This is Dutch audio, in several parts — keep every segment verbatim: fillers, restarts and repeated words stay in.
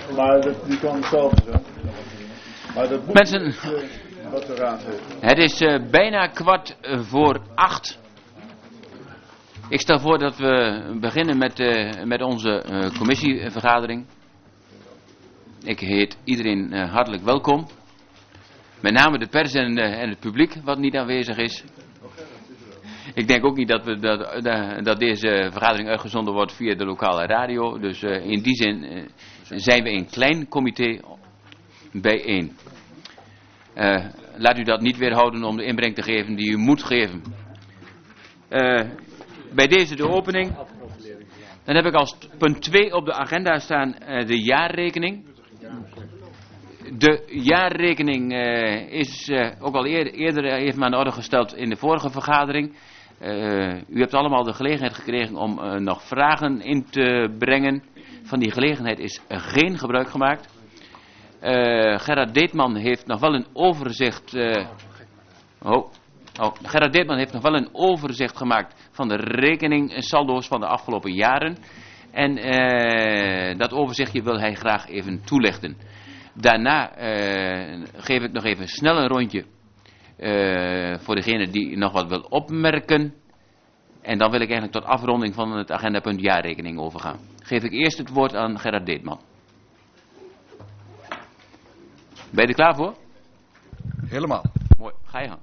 Maar dat, die kan hetzelfde zijn. Maar dat moet Mensen, niet, uh, wat de raad heeft. Het is uh, bijna kwart voor acht. Ik stel voor dat we beginnen met, uh, met onze uh, commissievergadering. Ik heet iedereen uh, hartelijk welkom. Met name de pers en, uh, en het publiek wat niet aanwezig is. Ik denk ook niet dat, we, dat, dat deze vergadering uitgezonden wordt via de lokale radio. Dus uh, in die zin uh, zijn we een klein comité bijeen. Uh, laat u dat niet weerhouden om de inbreng te geven die u moet geven. Uh, bij deze de opening. Dan heb ik als punt twee op de agenda staan uh, de jaarrekening. De jaarrekening uh, is uh, ook al eerder, eerder even aan de orde gesteld in de vorige vergadering. Uh, u hebt allemaal de gelegenheid gekregen om uh, nog vragen in te brengen. Van die gelegenheid is uh, geen gebruik gemaakt. Uh, Gerard Deetman heeft nog wel een overzicht. Uh, oh, oh, Gerard Deetman heeft nog wel een overzicht gemaakt van de rekeningsaldo's van de afgelopen jaren. En uh, dat overzichtje wil hij graag even toelichten. Daarna uh, geef ik nog even snel een rondje uh, voor degene die nog wat wil opmerken. En dan wil ik eigenlijk tot afronding van het agendapunt jaarrekening overgaan. Geef ik eerst het woord aan Gerard Deetman. Ben je er klaar voor? Helemaal. Mooi, ga je gang.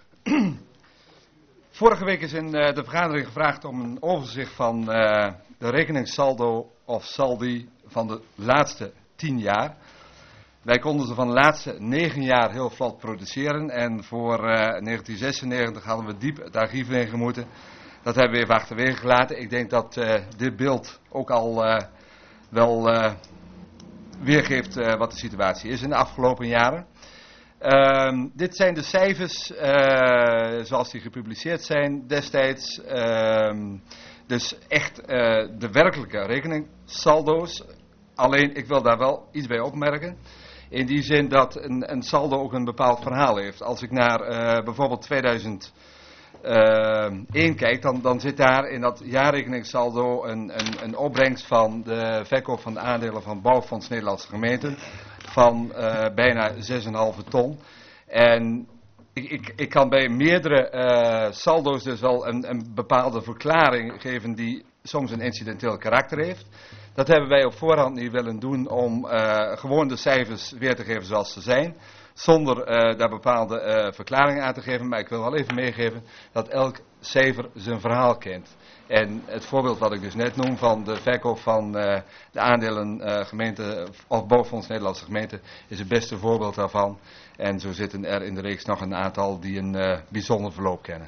Vorige week is in uh, de vergadering gevraagd om een overzicht van uh, de rekeningssaldo of saldi van de laatste tien jaar. Wij konden ze van de laatste negen jaar heel vlot produceren en voor uh, negentien zesennegentig hadden we diep het archief ingemoeten. Dat hebben we even achterwege gelaten. Ik denk dat uh, dit beeld ook al uh, wel uh, weergeeft uh, wat de situatie is in de afgelopen jaren. Uh, dit zijn de cijfers uh, zoals die gepubliceerd zijn destijds. Uh, dus echt uh, de werkelijke rekeningsaldo's. Alleen ik wil daar wel iets bij opmerken. In die zin dat een, een saldo ook een bepaald verhaal heeft. Als ik naar uh, bijvoorbeeld tweeduizend één kijk, dan, dan zit daar in dat jaarrekeningssaldo een, een, een opbrengst van de verkoop van de aandelen van Bouwfonds Nederlandse Gemeenten van uh, bijna zes komma vijf ton. En ik, ik, ik kan bij meerdere uh, saldo's dus wel een, een bepaalde verklaring geven die soms een incidenteel karakter heeft. Dat hebben wij op voorhand niet willen doen om uh, gewoon de cijfers weer te geven zoals ze zijn. Zonder uh, daar bepaalde uh, verklaringen aan te geven. Maar ik wil wel even meegeven dat elk cijfer zijn verhaal kent. En het voorbeeld wat ik dus net noem van de verkoop van uh, de aandelen uh, gemeente of Bouwfonds Nederlandse Gemeenten is het beste voorbeeld daarvan. En zo zitten er in de reeks nog een aantal die een uh, bijzonder verloop kennen.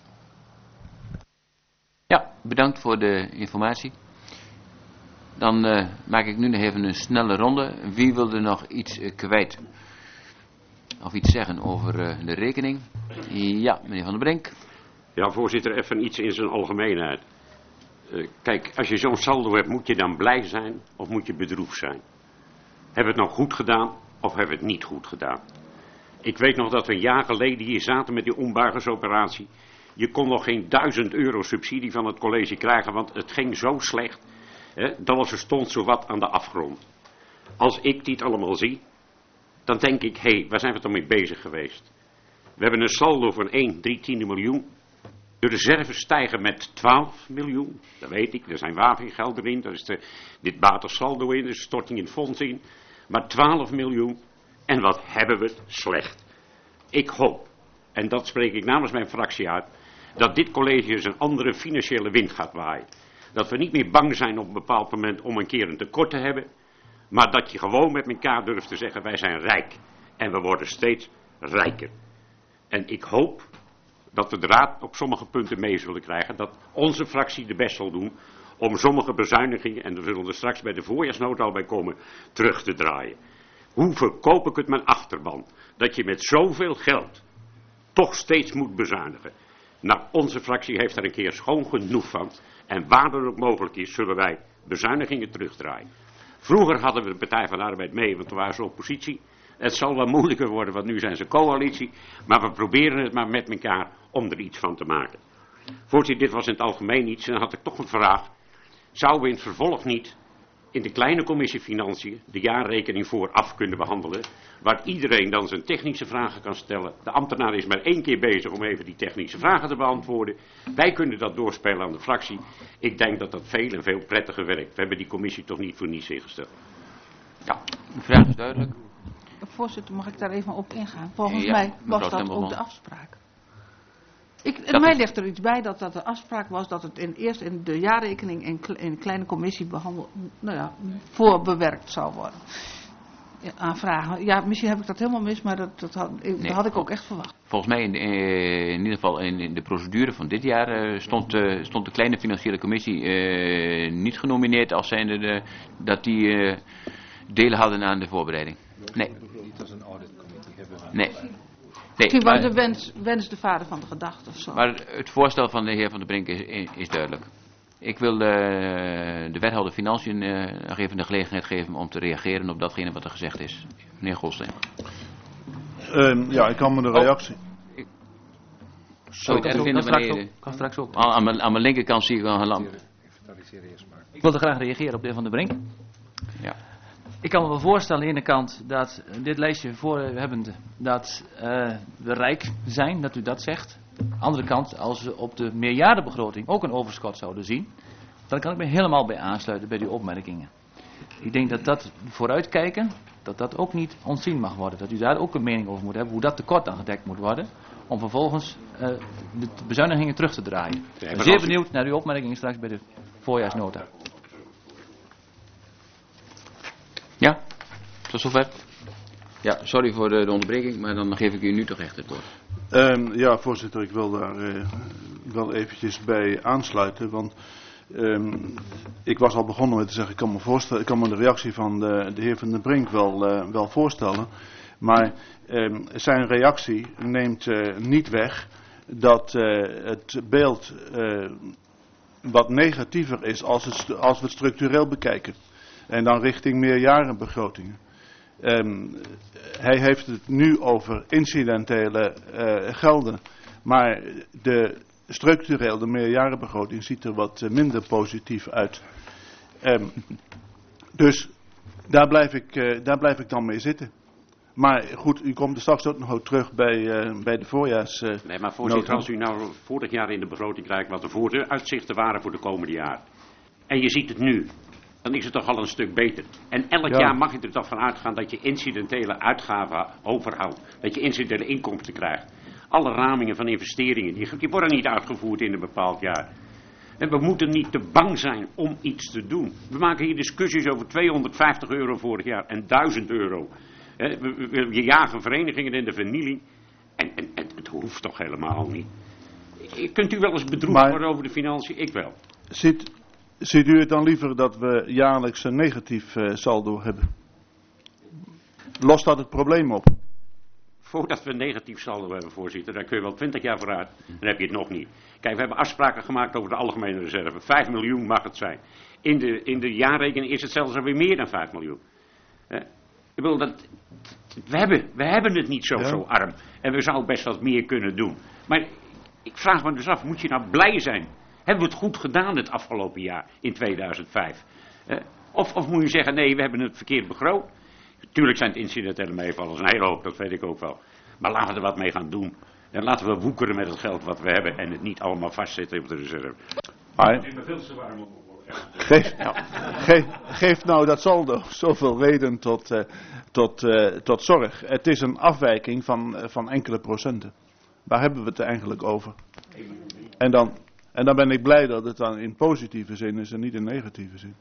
Ja, bedankt voor de informatie. Dan uh, maak ik nu nog even een snelle ronde. Wie wil er nog iets uh, kwijt? Of iets zeggen over uh, de rekening? Ja, meneer Van der Brink. Ja, voorzitter, even iets in zijn algemeenheid. Uh, kijk, als je zo'n saldo hebt, moet je dan blij zijn of moet je bedroefd zijn? Hebben we het nou goed gedaan of hebben we het niet goed gedaan? Ik weet nog dat we een jaar geleden hier zaten met die ombuigersoperatie. Je kon nog geen duizend euro subsidie van het college krijgen, want het ging zo slecht. Hè, dat er stond zowat aan de afgrond. Als ik dit allemaal zie, dan denk ik, hé, hey, waar zijn we toch mee bezig geweest? We hebben een saldo van één drie tiende miljoen. De reserves stijgen met twaalf miljoen. Dat weet ik, er zijn wapengelden in, daar is de, dit batensaldo in, er is storting in het fonds in. Maar twaalf miljoen. En wat hebben we slecht. Ik hoop, en dat spreek ik namens mijn fractie uit, dat dit college eens een andere financiële wind gaat waaien. Dat we niet meer bang zijn op een bepaald moment om een keer een tekort te hebben. Maar dat je gewoon met elkaar durft te zeggen, wij zijn rijk. En we worden steeds rijker. En ik hoop dat we de raad op sommige punten mee zullen krijgen. Dat onze fractie de best zal doen om sommige bezuinigingen, en er zullen er straks bij de voorjaarsnota al bij komen, terug te draaien. Hoe verkoop ik het mijn achterban? Dat je met zoveel geld toch steeds moet bezuinigen. Nou, onze fractie heeft er een keer schoon genoeg van. En waar dat ook mogelijk is, zullen wij bezuinigingen terugdraaien. Vroeger hadden we de Partij van de Arbeid mee, want toen waren ze oppositie. Het zal wel moeilijker worden, want nu zijn ze coalitie. Maar we proberen het maar met elkaar om er iets van te maken. Voorzitter, dit was in het algemeen iets. En dan had ik toch een vraag. Zouden we in het vervolg niet in de kleine commissie Financiën de jaarrekening vooraf kunnen behandelen, waar iedereen dan zijn technische vragen kan stellen. De ambtenaar is maar één keer bezig om even die technische vragen te beantwoorden. Wij kunnen dat doorspelen aan de fractie. Ik denk dat dat veel en veel prettiger werkt. We hebben die commissie toch niet voor niets ingesteld. Ja, de vraag is duidelijk. Voorzitter, mag ik daar even op ingaan? Volgens Ja, mij was mevrouw dat ook Tempelman. de afspraak. Ik, Dat mij is- ligt er iets bij dat dat de afspraak was dat het in, eerst in de jaarrekening in, kle- in een kleine commissie behandeld, nou ja, voorbewerkt zou worden. Ja, aanvragen. Ja, misschien heb ik dat helemaal mis, maar dat, dat, had, ik- dat Nee. had ik ook echt verwacht. Volgens mij in, eh, in ieder geval in, in de procedure van dit jaar eh, stond, eh, stond de kleine financiële commissie eh, niet genomineerd als zijnde de, dat die eh, delen hadden aan de voorbereiding. Nee. Niet als een auditcommissie hebben. Nee. Misschien Nee, was maar, de wens, wens de vader van de gedachte of zo. maar het voorstel van de heer Van der Brink is, is duidelijk. Ik wil eh, de wethouder Financiën eh, nog even de gelegenheid geven om te reageren op datgene wat er gezegd is. Meneer Golsteen. Ehm, ja, ik kan me de reactie. Zo, het erg vinden straks wanneer... ook, kan straks ook. Aan, aan, mijn, aan mijn linkerkant zie ik wel een lamp. Ik wilde graag reageren op de heer Van der Brink. Ja. Ik kan me wel voorstellen aan de ene kant dat eh, dit lijstje voor we hebben, dat eh, we rijk zijn, dat u dat zegt. Aan de andere kant, als we op de meerjarenbegroting ook een overschot zouden zien, dan kan ik me helemaal bij aansluiten bij die opmerkingen. Ik denk dat dat vooruitkijken, dat dat ook niet ontzien mag worden. Dat u daar ook een mening over moet hebben, hoe dat tekort dan gedekt moet worden, om vervolgens uh, de bezuinigingen terug te draaien. Ik Ja, ben maar zeer als u- benieuwd naar uw opmerkingen straks bij de voorjaarsnota. Ja? Tot zover? Ja, sorry voor de, de onderbreking, maar dan geef ik u nu toch echt het woord. Ehm, ja, voorzitter, ik wil daar eh, wel eventjes bij aansluiten, want ehm, ik was al begonnen met te zeggen, ik kan me, voorstellen, ik kan me de reactie van de, de heer Van der Brink wel, eh, wel voorstellen, maar ehm, zijn reactie neemt eh, niet weg dat eh, het beeld eh, wat negatiever is als, het, als we het structureel bekijken en dan richting meerjarenbegrotingen. Um, hij heeft het nu over incidentele uh, gelden, maar de structureel, de meerjarenbegroting ziet er wat uh, minder positief uit. Um, dus daar blijf, ik, uh, daar blijf ik dan mee zitten. Maar goed, u komt er straks ook nog terug bij, uh, bij de voorjaars. Uh, Nee, maar voorzitter, nota. als u nou vorig jaar in de begroting kijkt wat de vooruitzichten waren voor de komende jaar. En je ziet het nu. Dan is het toch al een stuk beter. En elk Ja. jaar mag je er toch van uitgaan dat je incidentele uitgaven overhoudt. Dat je incidentele inkomsten krijgt. Alle ramingen van investeringen, die, die worden niet uitgevoerd in een bepaald jaar. En we moeten niet te bang zijn om iets te doen. We maken hier discussies over tweehonderdvijftig euro vorig jaar en duizend euro. He, we, we, we- je jagen verenigingen in de vernieling. En, en, en het hoeft toch helemaal niet. Kunt u wel eens bedroefd Maar- worden over de financiën? Ik wel. Ziet, ziet u het dan liever dat we jaarlijks een negatief uh, saldo hebben? Lost dat het probleem op? Voordat we een negatief saldo hebben, voorzitter, dan kun je wel twintig jaar vooruit, dan heb je het nog niet. Kijk, we hebben afspraken gemaakt over de algemene reserve. vijf miljoen mag het zijn. In de, in de jaarrekening is het zelfs alweer meer dan vijf miljoen. Eh, ik bedoel, dat, we, hebben, we hebben het niet zo, Ja. zo arm. En we zouden best wat meer kunnen doen. Maar ik vraag me dus af, moet je nou blij zijn? Hebben we het goed gedaan het afgelopen jaar, in tweeduizend vijf? Eh, of, of moet je zeggen, nee, we hebben het verkeerd begroot? Tuurlijk zijn het incidentele meevallers, een hele hoop, dat weet ik ook wel. Maar laten we er wat mee gaan doen. En laten we woekeren met het geld wat we hebben en het niet allemaal vastzetten op de reserve. Maar Ik ben veel te warm om. geef, geef, geef nou dat saldo zoveel reden tot, uh, tot, uh, tot zorg. Het is een afwijking van, uh, van enkele procenten. Waar hebben we het eigenlijk over? En dan, en dan ben ik blij dat het dan in positieve zin is en niet in negatieve zin.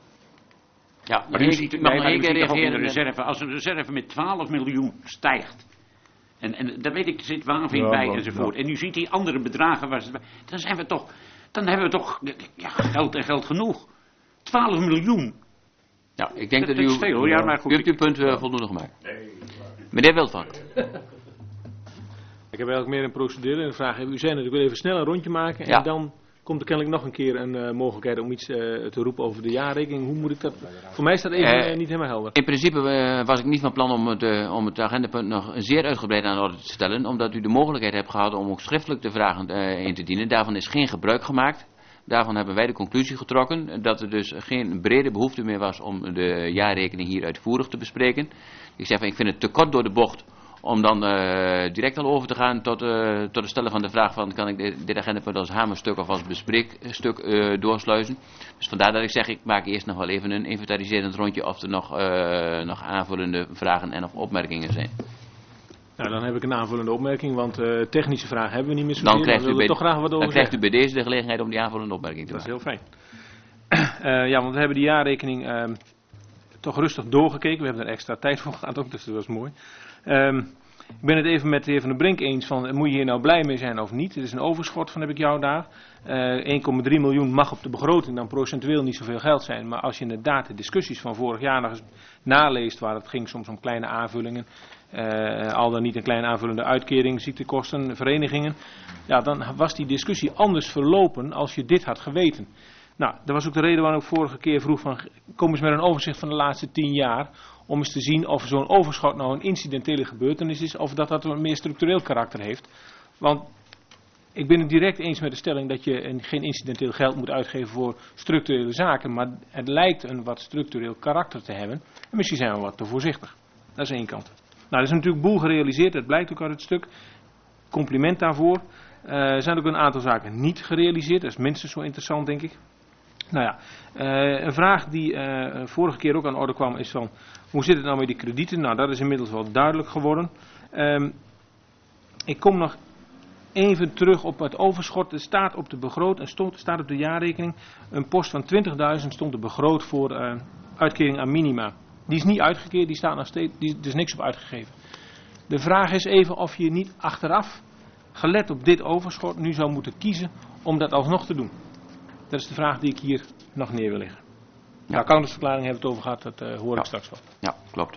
Ja, Maar u u ziet, ziet, ik mag nee, nog maar één u keer ziet toch ook in de reageren. reserve, als een reserve met twaalf miljoen stijgt. En, en daar weet ik, er zit waanvin Ja, bij maar- enzovoort. ja. En u ziet die andere bedragen, waar ze, dan zijn we toch, dan hebben we toch ja, geld en geld genoeg. twaalf miljoen. Ja, ik denk Dat- dat, dat u, is veel, hoor. Ja, maar goed, u hebt ik- uw punt uh, voldoende gemaakt. Meneer Wildvank. Ik heb eigenlijk meer een procedure en een vraag. U zei net, ik wil even snel een rondje maken. Ja. En dan komt er kennelijk nog een keer een uh, mogelijkheid om iets uh, te roepen over de jaarrekening. Hoe moet ik dat... Voor mij staat even Eh, uh, niet helemaal helder. In principe uh, was ik niet van plan om het, uh, om het agendapunt nog zeer uitgebreid aan de orde te stellen, omdat u de mogelijkheid hebt gehad om ook schriftelijk de vragen uh, in te dienen. Daarvan is geen gebruik gemaakt. Daarvan hebben wij de conclusie getrokken dat er dus geen brede behoefte meer was om de jaarrekening hier uitvoerig te bespreken. Ik zeg van, ik vind het te kort door de bocht om dan uh, direct al over te gaan tot, uh, tot het stellen van de vraag van, kan ik dit, dit agendapunt als hamerstuk of als bespreekstuk uh, doorsluizen. Dus vandaar dat ik zeg, ik maak eerst nog wel even een inventariserend rondje of er nog, uh, nog aanvullende vragen en of opmerkingen zijn. Nou, dan heb ik een aanvullende opmerking, want uh, technische vragen hebben we niet meer zo Dan, meer, krijgt u, bij, toch graag wat over dan krijgt u zeggen. bij deze de gelegenheid om die aanvullende opmerking te Dat is maken. heel fijn. uh, ja, want we hebben die jaarrekening uh, toch rustig doorgekeken. We hebben er extra tijd voor gehad ook, dus dat was mooi. Um, ik ben het even met de heer Van der Brink eens van, moet je hier nou blij mee zijn of niet? Het is een overschot van, heb ik jou daar. Uh, één komma drie miljoen mag op de begroting dan procentueel niet zoveel geld zijn. Maar als je inderdaad de discussies van vorig jaar nog eens naleest, waar het ging soms om kleine aanvullingen. Uh, al dan niet een kleine aanvullende uitkering, ziektekosten, verenigingen. Ja, dan was die discussie anders verlopen als je dit had geweten. Nou, dat was ook de reden waarom ik vorige keer vroeg van, kom eens met een overzicht van de laatste tien jaar. Om eens te zien of zo'n overschot nou een incidentele gebeurtenis is of dat dat een meer structureel karakter heeft. Want ik ben het direct eens met de stelling dat je een, geen incidenteel geld moet uitgeven voor structurele zaken. Maar het lijkt een wat structureel karakter te hebben. En misschien zijn we wat te voorzichtig. Dat is één kant. Nou, er is natuurlijk boel gerealiseerd, dat blijkt ook uit het stuk. Compliment daarvoor. Uh, er zijn ook een aantal zaken niet gerealiseerd, dat is minstens zo interessant, denk ik. Nou ja, uh, een vraag die uh, vorige keer ook aan orde kwam is van, hoe zit het nou met die kredieten? Nou, dat is inmiddels wel duidelijk geworden. Um, ik kom nog even terug op het overschot. Er staat op de begroting, stond, staat op de jaarrekening, een post van twintigduizend stond er begroot voor uh, uitkering aan minima. Die is niet uitgekeerd, die staat nog steeds, die, er is niks op uitgegeven. De vraag is even of je niet achteraf, gelet op dit overschot, nu zou moeten kiezen om dat alsnog te doen. Dat is de vraag die ik hier nog neer wil leggen. Ja. De accountantsverklaring hebben we het over gehad, dat uh, hoor ja. ik straks wel. Ja, klopt.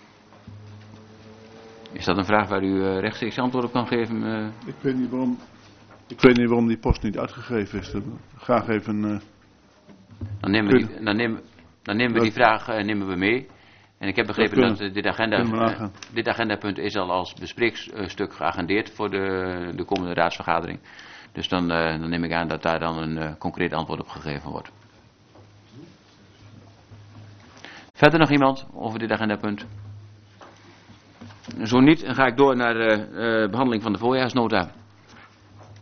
Is dat een vraag waar u uh, rechtstreeks antwoord op kan geven? Uh? Ik weet niet waarom, ik weet niet waarom die post niet uitgegeven is. Graag even... Uh, dan nemen we die, dan nemen, dan nemen we die vraag uh, nemen we mee. En ik heb begrepen dat, dat uh, dit, agenda, uh, dit agendapunt is al als bespreekstuk geagendeerd voor de, de komende raadsvergadering. Dus dan, uh, dan neem ik aan dat daar dan een uh, concreet antwoord op gegeven wordt. Verder nog iemand over dit agendapunt? Zo niet, dan ga ik door naar de uh, uh, behandeling van de voorjaarsnota.